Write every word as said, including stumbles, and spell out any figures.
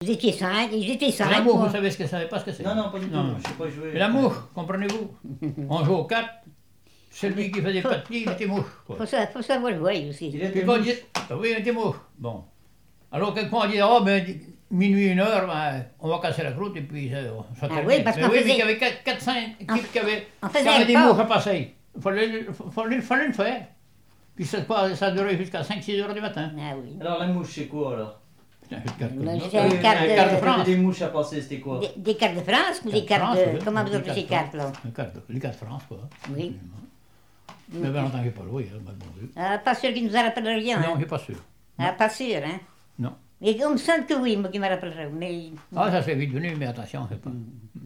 Vous étiez cinq, ils étaient cinq. L'amour, moi. vous savez ce que ça n'est pas ce que c'est. Non, non, pas du tout. Non. Je sais pas jouer. Mais l'amour, comprenez-vous? On joue aux quatre. Celui qui faisait pas de pied, il était mouche. quoi. Faut, sa- faut savoir jouer aussi. Il Puis était quand on mouche. dit, ah oui, il était mouche. Bon. Alors quelquefois on dit, oh ben, minuit, une heure, ben, on va casser la croûte et puis ça, ça Ah termine. oui, parce Mais qu'on oui, faisait- mais il y avait quatre cinq On- équipes qui avaient, on qui faisait avaient le des port. mouches à passer. Il fallait, fallait, fallait le faire. Puis ça, quoi, ça durait jusqu'à cinq six heures du matin. Ah oui. Alors la mouche, c'est quoi alors? Putain, une carte comme Mais ça. c'est un Oui, quart mais de- quand il y France. avait des mouches à passer, c'était quoi? Des, des cartes de France ou des Cartes cartes France, de... oui. Comment vous Des appelez ces cartes cartes là? Les cartes, les cartes France, quoi. Oui. Mais ben longtemps que j'ai pas joué, hein, ben, bon Dieu. Ah, pas sûr qu'il nous a rappelé rien. Non, Hein? je suis pas sûr. Ah, pas sûr, hein? Non. Mais on me semble que oui, moi qui me rappellerai. Mais... Ah, ça c'est vite venu, mais attention, c'est pas.